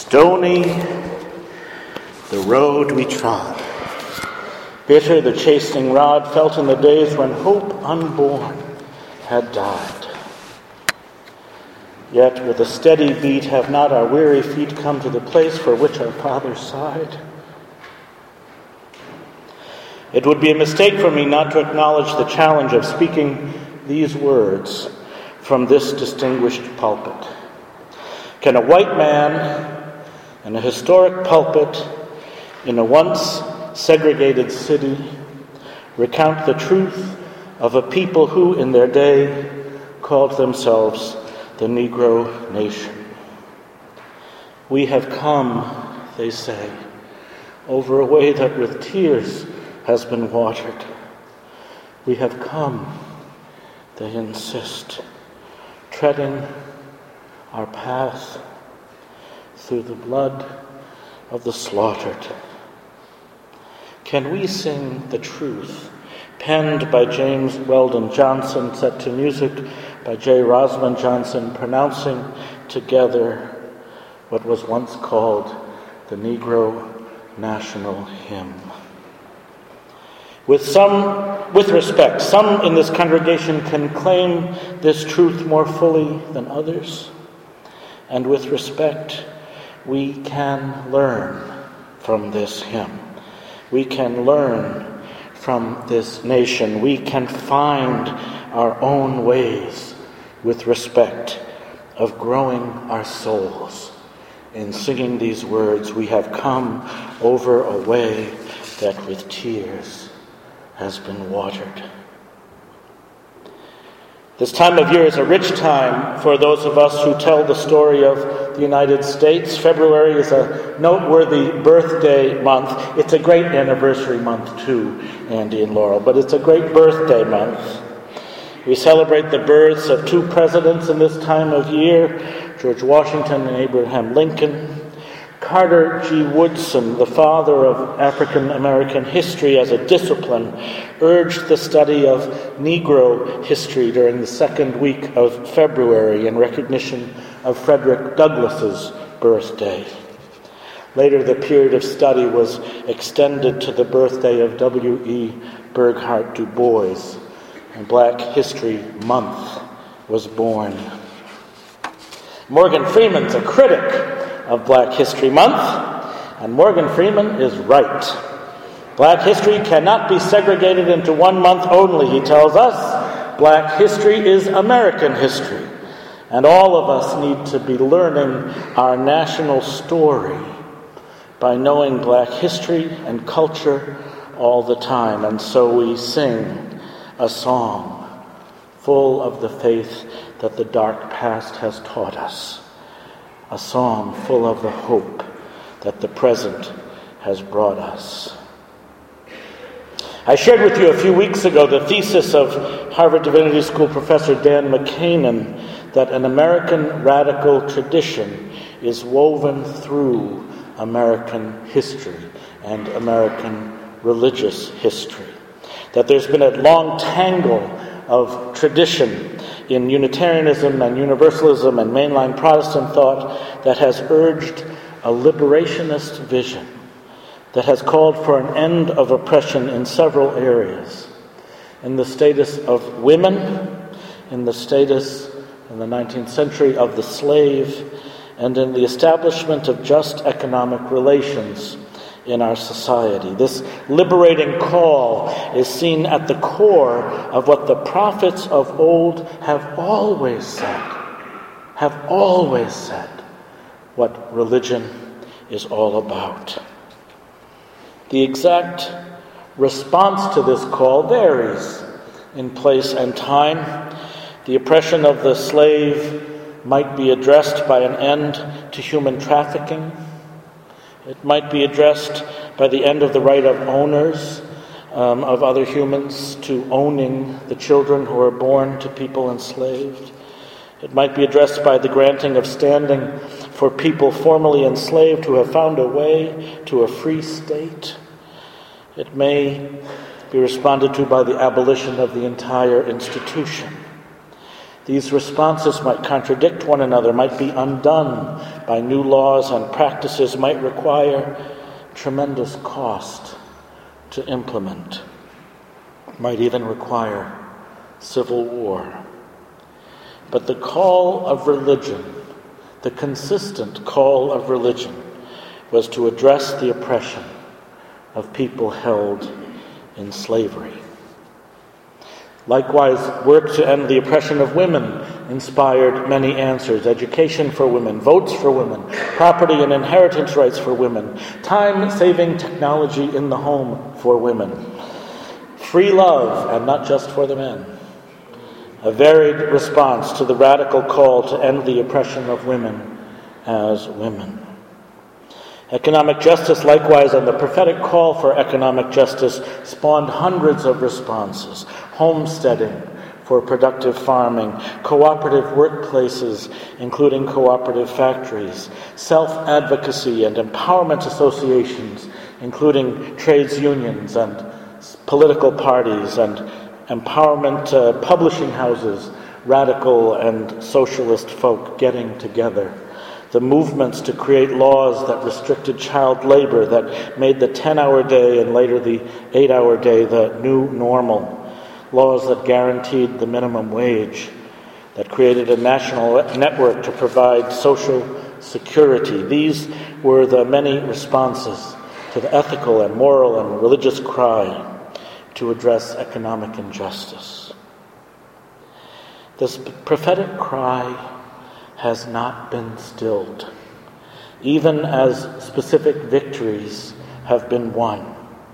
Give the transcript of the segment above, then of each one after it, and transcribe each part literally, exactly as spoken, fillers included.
Stony the road we trod, bitter the chastening rod felt in the days when hope unborn had died. Yet with a steady beat have not our weary feet come to the place for which our fathers sighed? It would be a mistake for me not to acknowledge the challenge of speaking these words from this distinguished pulpit. Can a white man in a historic pulpit in a once segregated city recount the truth of a people who in their day called themselves the Negro Nation? We have come, they say, over a way that with tears has been watered. We have come, they insist, treading our path through the blood of the slaughtered. Can we sing the truth, penned by James Weldon Johnson, set to music by J. Rosamond Johnson, pronouncing together what was once called the Negro National Hymn? With some, with respect, some in this congregation can claim this truth more fully than others. And with respect, we can learn from this hymn. We can learn from this nation. We can find our own ways with respect of growing our souls. In singing these words, we have come over a way that with tears has been watered. This time of year is a rich time for those of us who tell the story of the United States. February is a noteworthy birthday month. It's a great anniversary month too, Andy and Laurel, but it's a great birthday month. We celebrate the births of two presidents in this time of year, George Washington and Abraham Lincoln. Carter G. Woodson, the father of African American history as a discipline, urged the study of Negro history during the second week of February in recognition of Frederick Douglass's birthday. Later, the period of study was extended to the birthday of W E Burghardt Du Bois, and Black History Month was born. Morgan Freeman's a critic of Black History Month, and Morgan Freeman is right. Black history cannot be segregated into one month only, he tells us. Black history is American history, and all of us need to be learning our national story by knowing Black history and culture all the time. And so we sing a song full of the faith that the dark past has taught us. A song full of the hope that the present has brought us. I shared with you a few weeks ago the thesis of Harvard Divinity School professor Dan McCanin that an American radical tradition is woven through American history and American religious history. That there's been a long tangle of tradition in Unitarianism and Universalism and mainline Protestant thought that has urged a liberationist vision, that has called for an end of oppression in several areas. In the status of women, in the status in the nineteenth century of the slave, and in the establishment of just economic relations in our society. This liberating call is seen at the core of what the prophets of old have always said, have always said what religion is all about. The exact response to this call varies in place and time. The oppression of the slave might be addressed by an end to human trafficking. It might be addressed by the end of the right of owners um, of other humans to owning the children who are born to people enslaved. It might be addressed by the granting of standing for people formerly enslaved who have found a way to a free state. It may be responded to by the abolition of the entire institution. These responses might contradict one another, might be undone by new laws and practices, might require tremendous cost to implement, might even require civil war. But the call of religion, the consistent call of religion, was to address the oppression of people held in slavery. Likewise, work to end the oppression of women inspired many answers. Education for women, votes for women, property and inheritance rights for women, time-saving technology in the home for women, free love, and not just for the men. A varied response to the radical call to end the oppression of women as women. Economic justice, likewise, and the prophetic call for economic justice spawned hundreds of responses. Homesteading for productive farming, cooperative workplaces, including cooperative factories, self-advocacy and empowerment associations, including trades unions and political parties, and empowerment uh, publishing houses, radical and socialist folk getting together. The movements to create laws that restricted child labor, that made the ten-hour day and later the eight-hour day the new normal. Laws that guaranteed the minimum wage, that created a national network to provide social security. These were the many responses to the ethical and moral and religious cry to address economic injustice. This prophetic cry has not been stilled, even as specific victories have been won.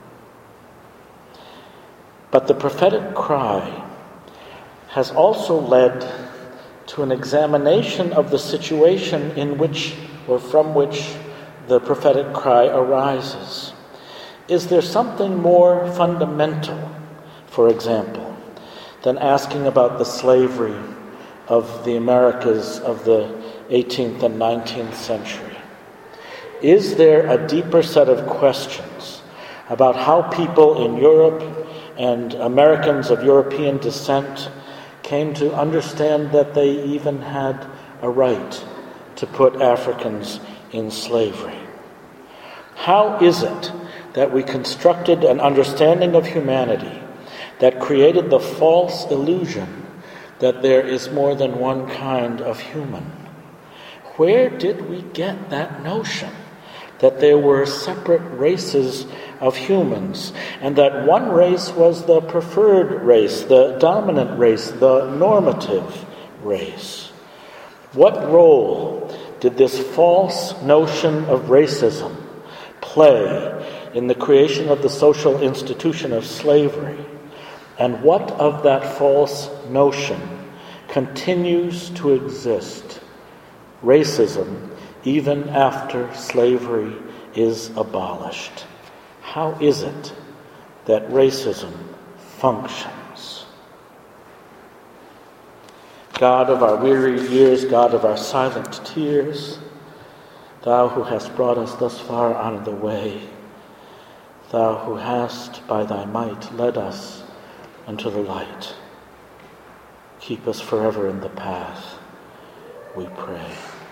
But the prophetic cry has also led to an examination of the situation in which or from which the prophetic cry arises. Is there something more fundamental, for example, than asking about the slavery of the Americas of the eighteenth and nineteenth century? Is there a deeper set of questions about how people in Europe and Americans of European descent came to understand that they even had a right to put Africans in slavery? How is it that we constructed an understanding of humanity that created the false illusion that there is more than one kind of human? Where did we get that notion that there were separate races of humans, and that one race was the preferred race, the dominant race, the normative race? What role did this false notion of racism play in the creation of the social institution of slavery? And what of that false notion continues to exist, racism, even after slavery is abolished? How is it that racism functions? God of our weary years, God of our silent tears, Thou who hast brought us thus far on the way, Thou who hast by Thy might led us unto the light, keep us forever in the path, we pray.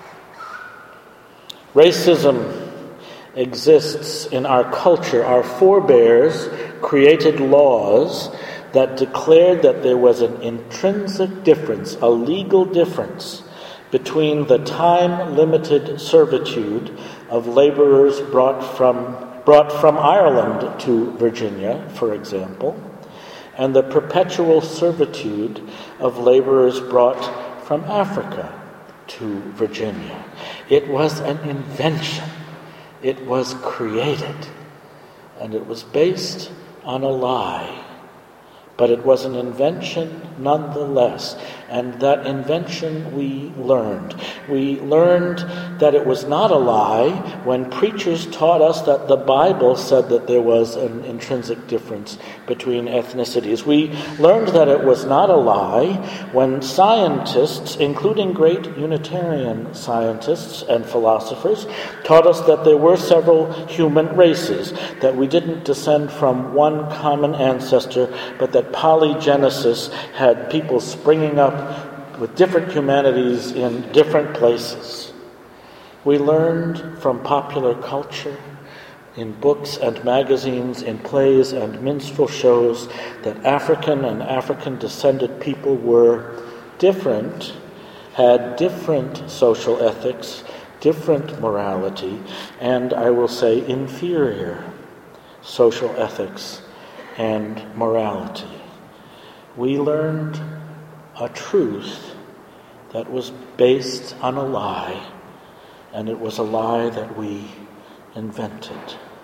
Racism exists in our culture. Our forebears created laws that declared that there was an intrinsic difference, a legal difference, between the time-limited servitude of laborers brought from, brought from Ireland to Virginia, for example, and the perpetual servitude of laborers brought from Africa to Virginia. It was an invention. It was created. And it was based on a lie. But it was an invention nonetheless. And that invention we learned. We learned that it was not a lie when preachers taught us that the Bible said that there was an intrinsic difference between ethnicities. We learned that it was not a lie when scientists, including great Unitarian scientists and philosophers, taught us that there were several human races, that we didn't descend from one common ancestor, but that polygenesis had people springing up with different humanities in different places. We learned from popular culture, in books and magazines, in plays and minstrel shows, that African and African-descended people were different, had different social ethics, different morality, and I will say inferior social ethics and morality. We learned a truth that was based on a lie, and it was a lie that we invented.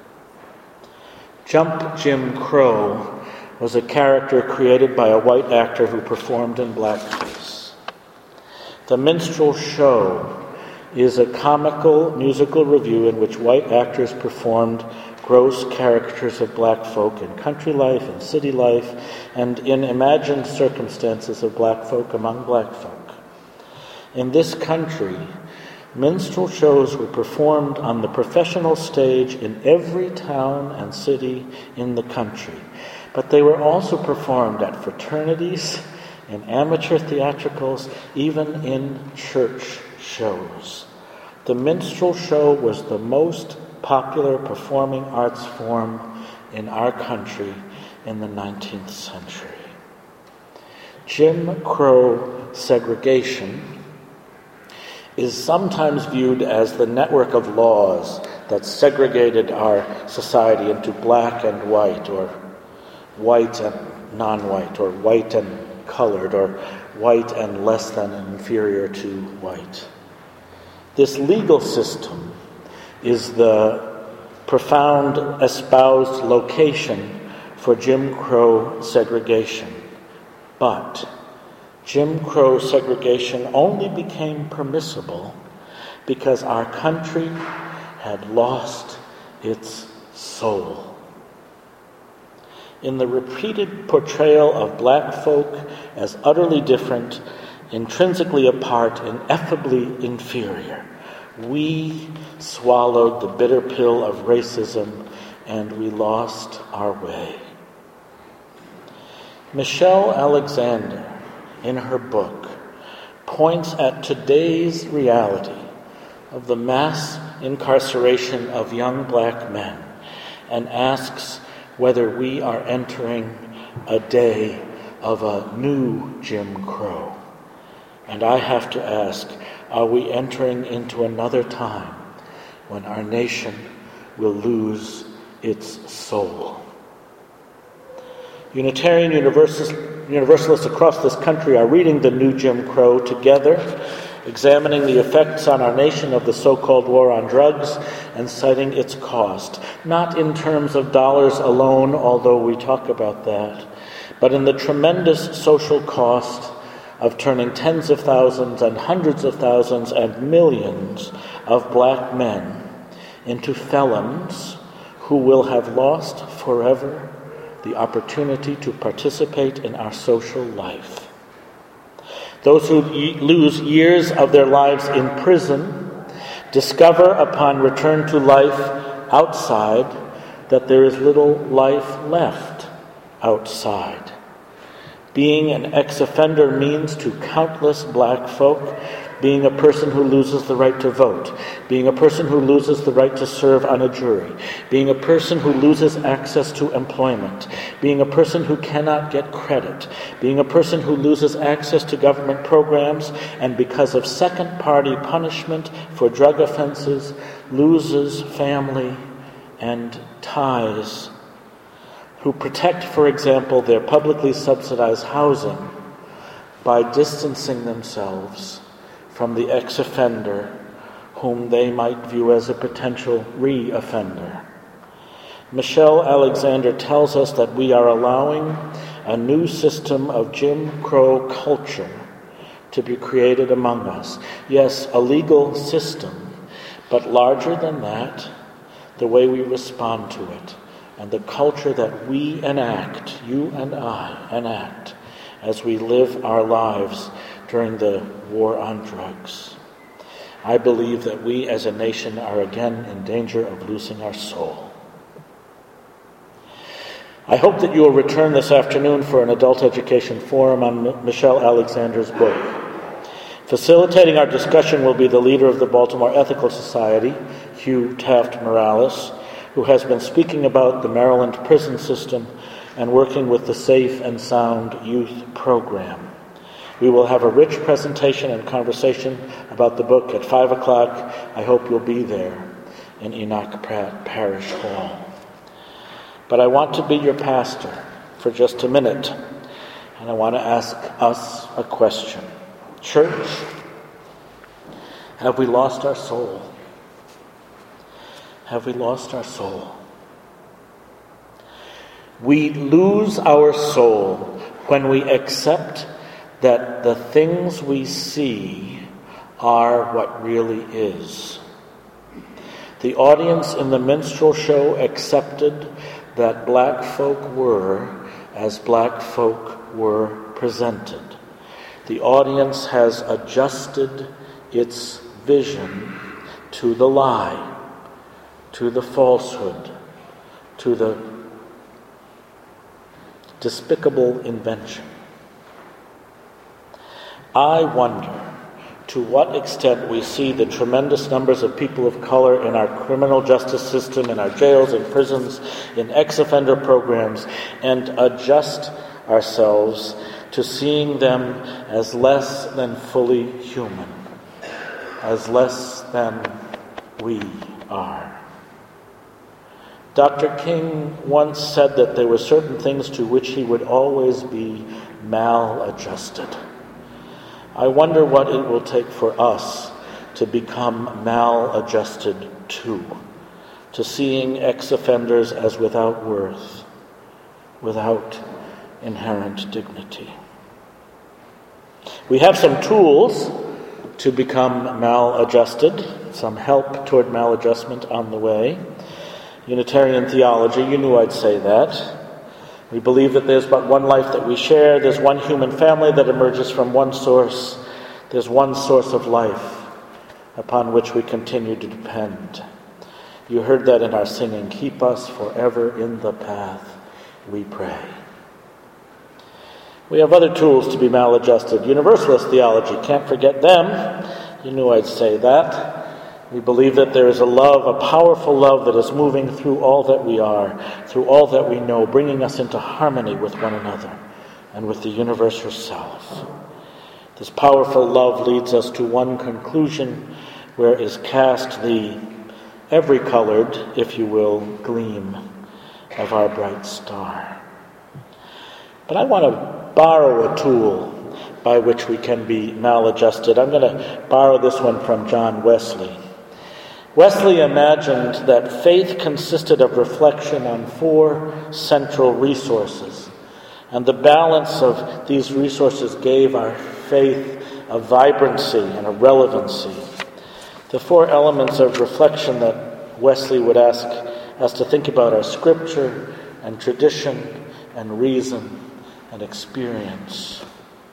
Jump Jim Crow was a character created by a white actor who performed in blackface. The Minstrel Show is a comical musical revue in which white actors performed gross caricatures of black folk in country life and city life and in imagined circumstances of black folk among black folk. In this country, minstrel shows were performed on the professional stage in every town and city in the country, but they were also performed at fraternities, in amateur theatricals, even in church shows. The minstrel show was the most popular performing arts form in our country in the nineteenth century. Jim Crow segregation is sometimes viewed as the network of laws that segregated our society into black and white, or white and non-white, or white and colored, or white and less than and inferior to white. This legal system is the profound espoused location for Jim Crow segregation. But Jim Crow segregation only became permissible because our country had lost its soul. In the repeated portrayal of black folk as utterly different, intrinsically apart, ineffably inferior, we swallowed the bitter pill of racism and we lost our way. Michelle Alexander, in her book, points at today's reality of the mass incarceration of young black men and asks whether we are entering a day of a new Jim Crow. And I have to ask, are we entering into another time when our nation will lose its soul? Unitarian Universalists, Universalists across this country are reading the new Jim Crow together, examining the effects on our nation of the so-called war on drugs and citing its cost, not in terms of dollars alone, although we talk about that, but in the tremendous social cost of turning tens of thousands and hundreds of thousands and millions of black men into felons who will have lost forever the opportunity to participate in our social life. Those who lose years of their lives in prison discover upon return to life outside that there is little life left outside. Being an ex-offender means to countless black folk being a person who loses the right to vote, being a person who loses the right to serve on a jury, being a person who loses access to employment, being a person who cannot get credit, being a person who loses access to government programs, and because of second-party punishment for drug offenses, loses family and ties, who protect, for example, their publicly subsidized housing by distancing themselves from the ex-offender whom they might view as a potential re-offender. Michelle Alexander tells us that we are allowing a new system of Jim Crow culture to be created among us. Yes, a legal system, but larger than that, the way we respond to it, and the culture that we enact, you and I enact, as we live our lives during the war on drugs. I believe that we as a nation are again in danger of losing our soul. I hope that you will return this afternoon for an adult education forum on M- Michelle Alexander's book. Facilitating our discussion will be the leader of the Baltimore Ethical Society, Hugh Taft Morales, who has been speaking about the Maryland prison system and working with the Safe and Sound Youth Program. We will have a rich presentation and conversation about the book at five o'clock. I hope you'll be there in Enoch Pratt Parish Hall. But I want to be your pastor for just a minute, and I want to ask us a question. Church, have we lost our soul? Have we lost our soul? We lose our soul when we accept that the things we see are what really is. The audience in the minstrel show accepted that black folk were as black folk were presented. The audience has adjusted its vision to the lie, to the falsehood, to the despicable invention. I wonder to what extent we see the tremendous numbers of people of color in our criminal justice system, in our jails and prisons, in ex-offender programs, and adjust ourselves to seeing them as less than fully human, as less than we are. Doctor King once said that there were certain things to which he would always be maladjusted. I wonder what it will take for us to become maladjusted too, to seeing ex-offenders as without worth, without inherent dignity. We have some tools to become maladjusted, some help toward maladjustment on the way. Unitarian theology, you knew I'd say that. We believe that there's but one life that we share. There's one human family that emerges from one source. There's one source of life upon which we continue to depend. You heard that in our singing, "Keep us forever in the path, we pray." We have other tools to be maladjusted. Universalist theology, can't forget them. You knew I'd say that. We believe that there is a love, a powerful love that is moving through all that we are, through all that we know, bringing us into harmony with one another and with the universe herself. This powerful love leads us to one conclusion where is cast the every-colored, if you will, gleam of our bright star. But I want to borrow a tool by which we can be maladjusted. I'm going to borrow this one from John Wesley. Wesley imagined that faith consisted of reflection on four central resources, and the balance of these resources gave our faith a vibrancy and a relevancy. The four elements of reflection that Wesley would ask us to think about are scripture and tradition and reason and experience.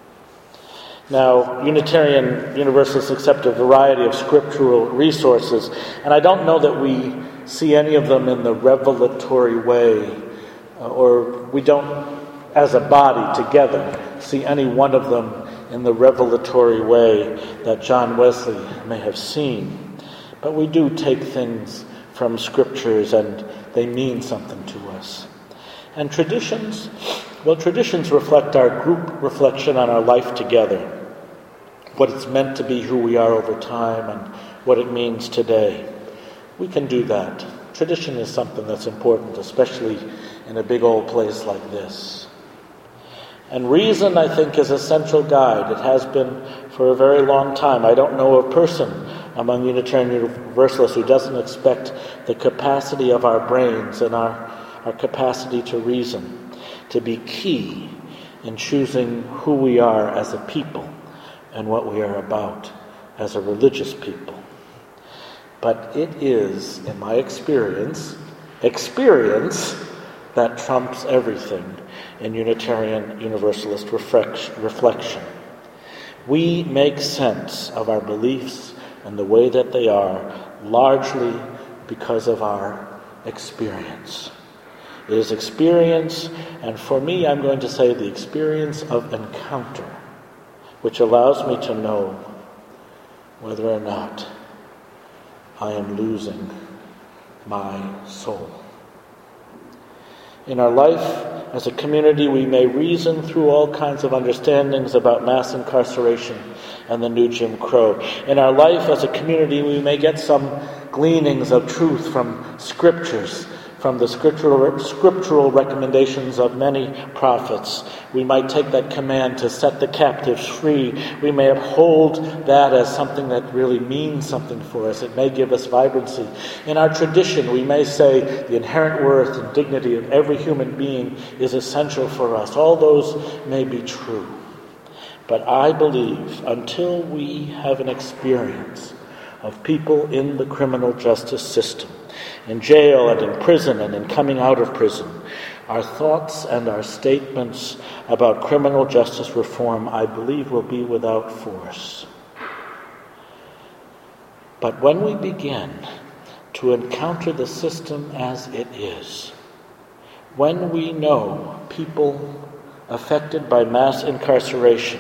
Now, Unitarian Universalists accept a variety of scriptural resources, and I don't know that we see any of them in the revelatory way, uh, or we don't, as a body together, see any one of them in the revelatory way that John Wesley may have seen. But we do take things from scriptures, and they mean something to us. And traditions, well, traditions reflect our group reflection on our life together, what it's meant to be who we are over time and what it means today. We can do that. Tradition is something that's important, especially in a big old place like this. And reason, I think, is a central guide. It has been for a very long time. I don't know a person among Unitarian Universalists who doesn't expect the capacity of our brains and our, our capacity to reason to be key in choosing who we are as a people and what we are about as a religious people. But it is, in my experience, experience that trumps everything in Unitarian Universalist reflection. We make sense of our beliefs and the way that they are largely because of our experience. It is experience, and for me, I'm going to say the experience of encounter, which allows me to know whether or not I am losing my soul. In our life as a community, we may reason through all kinds of understandings about mass incarceration and the new Jim Crow. In our life as a community, we may get some gleanings of truth from scriptures, from the scriptural, scriptural recommendations of many prophets. We might take that command to set the captives free. We may uphold that as something that really means something for us. It may give us vibrancy. In our tradition, we may say the inherent worth and dignity of every human being is essential for us. All those may be true. But I believe until we have an experience of people in the criminal justice system, in jail and in prison and in coming out of prison, our thoughts and our statements about criminal justice reform, I believe, will be without force. But when we begin to encounter the system as it is, when we know people affected by mass incarceration,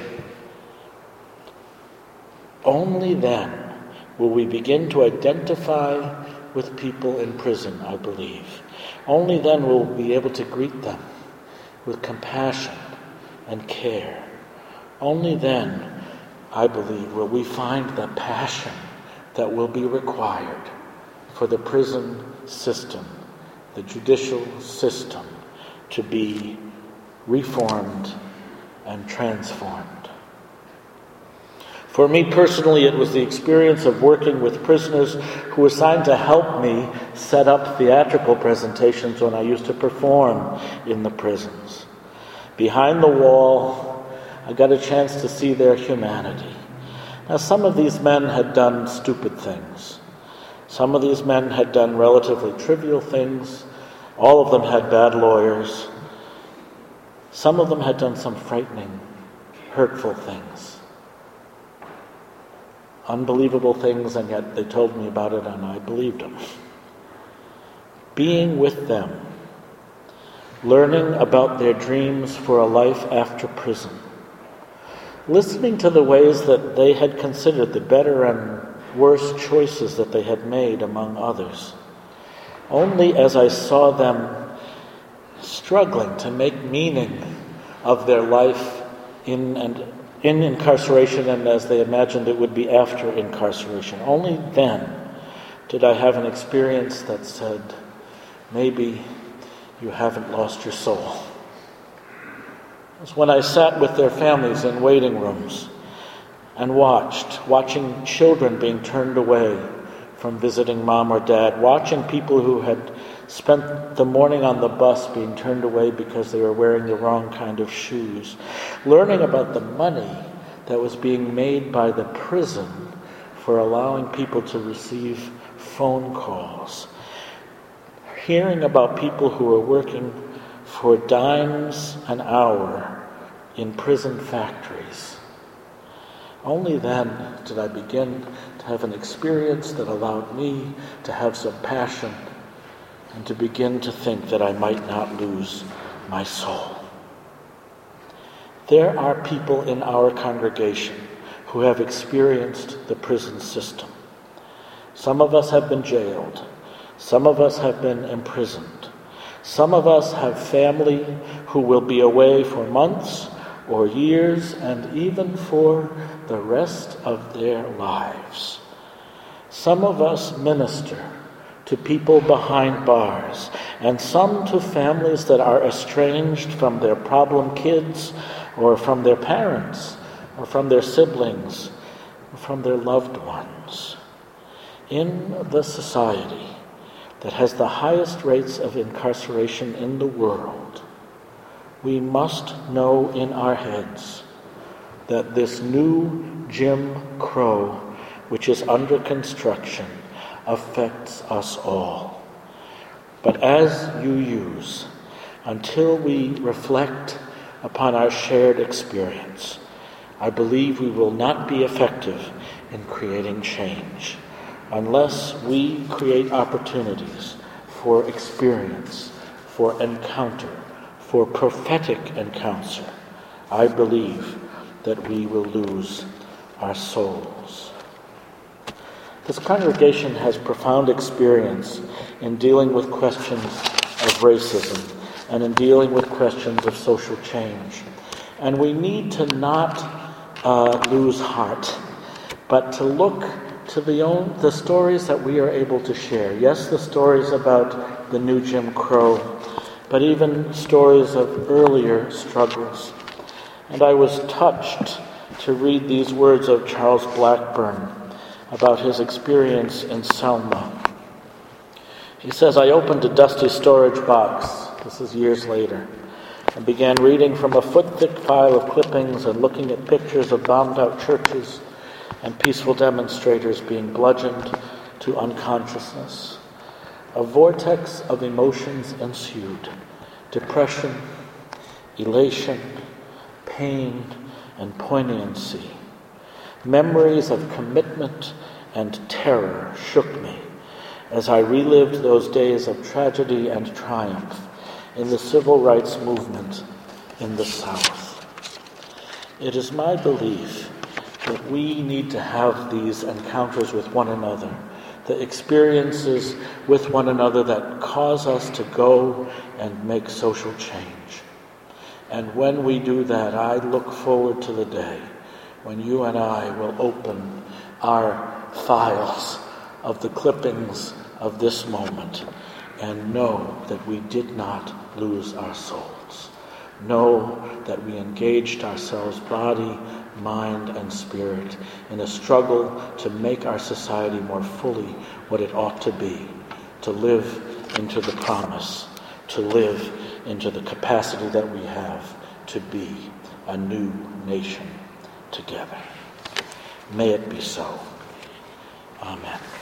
only then will we begin to identify with people in prison, I believe. Only then will we be able to greet them with compassion and care. Only then, I believe, will we find the passion that will be required for the prison system, the judicial system, to be reformed and transformed. For me personally, it was the experience of working with prisoners who were assigned to help me set up theatrical presentations when I used to perform in the prisons. Behind the wall, I got a chance to see their humanity. Now, some of these men had done stupid things. Some of these men had done relatively trivial things. All of them had bad lawyers. Some of them had done some frightening, hurtful things. Unbelievable things, and yet they told me about it and I believed them. Being with them, learning about their dreams for a life after prison, listening to the ways that they had considered the better and worse choices that they had made among others. Only as I saw them struggling to make meaning of their life in and in incarceration and as they imagined it would be after incarceration, only then did I have an experience that said, maybe you haven't lost your soul. It was when I sat with their families in waiting rooms and watched, watching children being turned away from visiting mom or dad, watching people who had spent the morning on the bus being turned away because they were wearing the wrong kind of shoes, learning about the money that was being made by the prison for allowing people to receive phone calls, hearing about people who were working for dimes an hour in prison factories. Only then did I begin to have an experience that allowed me to have some passion and to begin to think that I might not lose my soul. There are people in our congregation who have experienced the prison system. Some of us have been jailed. Some of us have been imprisoned. Some of us have family who will be away for months or years and even for the rest of their lives. Some of us minister to people behind bars, and some to families that are estranged from their problem kids, or from their parents, or from their siblings, or from their loved ones. In the society that has the highest rates of incarceration in the world, we must know in our heads that this new Jim Crow, which is under construction, affects us all. But as you use, until we reflect upon our shared experience, I believe we will not be effective in creating change unless we create opportunities for experience, for encounter, for prophetic encounter. I believe that we will lose our souls. This congregation has profound experience in dealing with questions of racism and in dealing with questions of social change. And we need to not uh, lose heart, but to look to the, own, the stories that we are able to share. Yes, the stories about the new Jim Crow, but even stories of earlier struggles. And I was touched to read these words of Charles Blackburn about his experience in Selma. He says, "I opened a dusty storage box," this is years later, "and began reading from a foot-thick pile of clippings and looking at pictures of bombed-out churches and peaceful demonstrators being bludgeoned to unconsciousness. A vortex of emotions ensued: depression, elation, pain, and poignancy. Memories of commitment and terror shook me as I relived those days of tragedy and triumph in the civil rights movement in the South." It is my belief that we need to have these encounters with one another, the experiences with one another that cause us to go and make social change. And when we do that, I look forward to the day when you and I will open our files of the clippings of this moment and know that we did not lose our souls. Know that we engaged ourselves, body, mind, and spirit, in a struggle to make our society more fully what it ought to be, to live into the promise, to live into the capacity that we have to be a new nation together. May it be so. Amen.